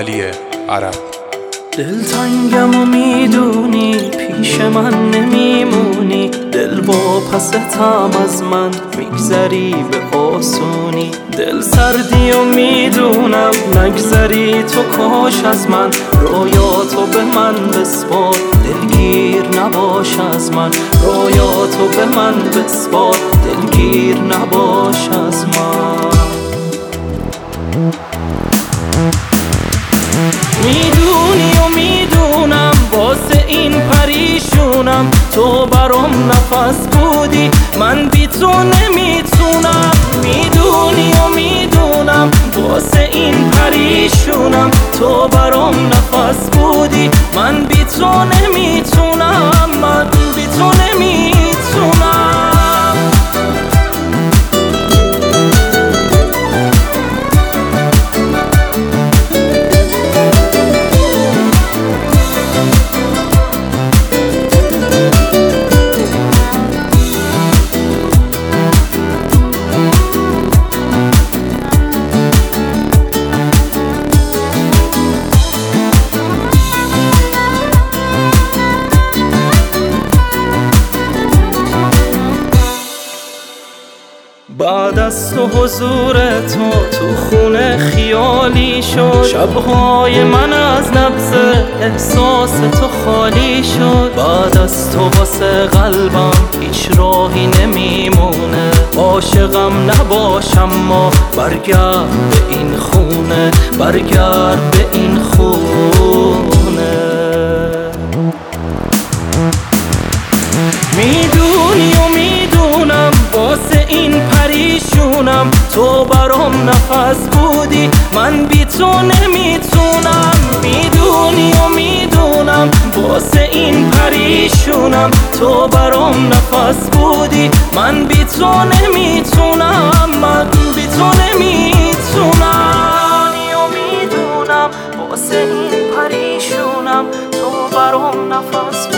علی عرب. دلتنگم و میدونی پیش من نمیمونی، دل واپستم از من میگذری به آسونی. دل سردی و میدونم نگذری تو کاش از من، رویاتو به من بسپار دلگیر نباش از من، رویاتو به من بسپار دلگیر نباش از من. میدونی و میدونم واسه این پریشونم، تو برام نفس بودی من بی تو نمیتونم. میدونی و میدونم واسه این پریشونم، تو برام نفس بودی من بی تو نمیتونم، من بی تو نمیتونم. بعد از تو حضور تو خونه خیالی شد، شبهای من از نبض احساس تو خالی شد. بعد از تو واسه قلبم هیچ راهی نمیمونه، عاشقم نباشم ما برگرد به این خونه، برگرد به این خونه. میدونی و میدونم واسه این پریشونم، تو برام نفس بودی من بی تو نمیتونم. میدونی و میدونم واسه این پریشونم، تو برام نفس بودی من بی تو نمیتونم، من بی تو نمیتونم. میدونی و میدونم واسه این پریشونم، تو برام نفس